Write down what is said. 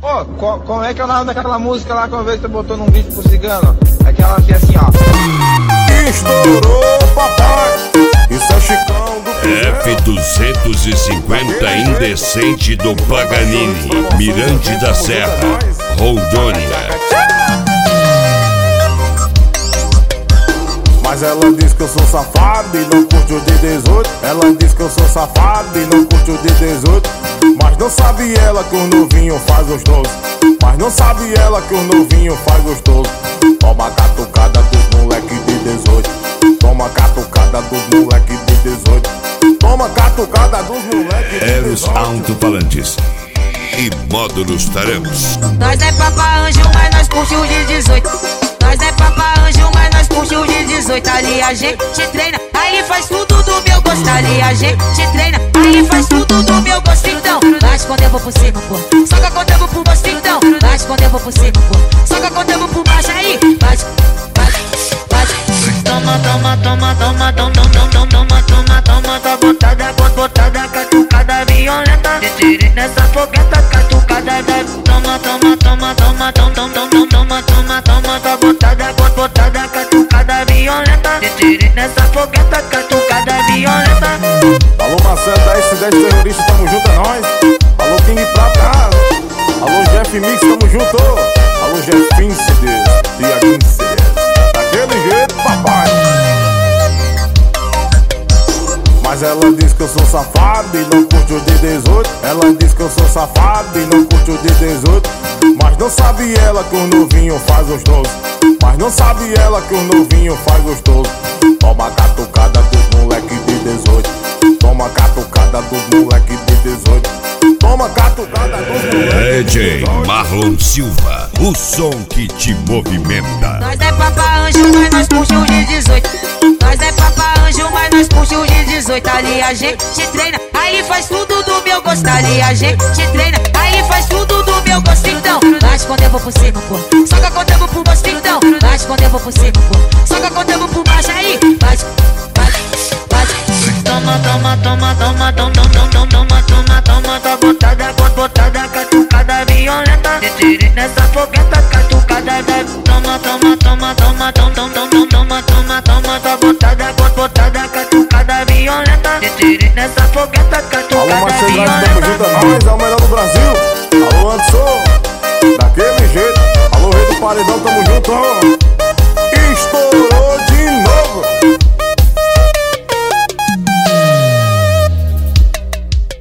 Pô, como é que é o nome daquela música lá que uma vez você botou num vídeo pro cigano? Aquela que é assim, ó. Estourou, papai. Isso é Chicão do F250 Indecente do Paganini, Mirante da Serra, Rondônia. Mas ela diz que eu sou safado e não curte o de 18. Ela diz que eu sou safado e não curte o de 18. Mas não sabe ela que o novinho faz gostoso. Mas não sabe ela que o novinho faz gostoso. Toma catucada dos moleque de 18. Toma catucada dos moleque de 18. Toma catucada dos moleque de 18. Eros Alto-Falantes e Módulos Tarancos. Nós é papa anjo, mas nós curte o de 18. Nós é papa anjo, mas nós curte o de 18. Ali a gente treina, aí faz tudo do meu gosto. Ali a gente treina, aí faz tudo do meu gosto. Então, mas quando eu vou por cima, pô, só que quando eu vou por baixo. Então, mas quando eu vou por cima, pô, só que quando eu vou por baixo. Aí, mas toma, toma, toma, toma, toma, toma, toma, toma, toma, tá botada, botada, catucada violenta. Tire nessa fogueta, catucada da. Toma, toma, toma, toma, toma, toma, toma, toma, toma, tá botada, botada, catucada violenta. Tire nessa fogueta, catucada violenta. Alô Marcelo da S10 Terrorista, tamo junto, é nóis. Alô King Prata. Alô Jeff Mix, tamo junto. Alô Jeff Incident, Dia Incident. Daquele jeito, papai. Mas ela diz que eu sou safado e não curte o de 18. Ela diz que eu sou safado e não curte o de 18. Mas não sabe ela que o novinho faz gostoso. Mas não sabe ela que o novinho faz gostoso. Toma catucada dos moleque de 18. Toma catucada dos moleque de 18. Toma catucada dos moleque de 18. DJ Marlon Silva, o som que te movimenta. Nós é papa anjo, mas nós curte o de 18. Nós é papa anjo, mas nós curte o de 18. Ali a gente treina, aí faz tudo do meu gosto. Ali a gente treina, aí faz tudo do meu gosto. Então, mas quando eu vou por cima, pô, só que quando eu vou por baixo. Então, mas quando eu vou por cima, pô, só que quando eu vou por baixo. Aí, mas toma, toma, toma, toma, toma, toma, toma, toma, toma, tá botada, botada, catucada violenta. Tire nessa fogueta, catucada da. Toma, toma, toma, toma, toma, toma, toma, toma, toma, tá botada, botada, catucada violenta. Tire nessa fogueta, Alô catucada Marcelo, tamo violenta. junto, é nóis. É o melhor do Brasil. Alô Anderson, daquele jeito. Alô Rei do Paredão, tamo junto.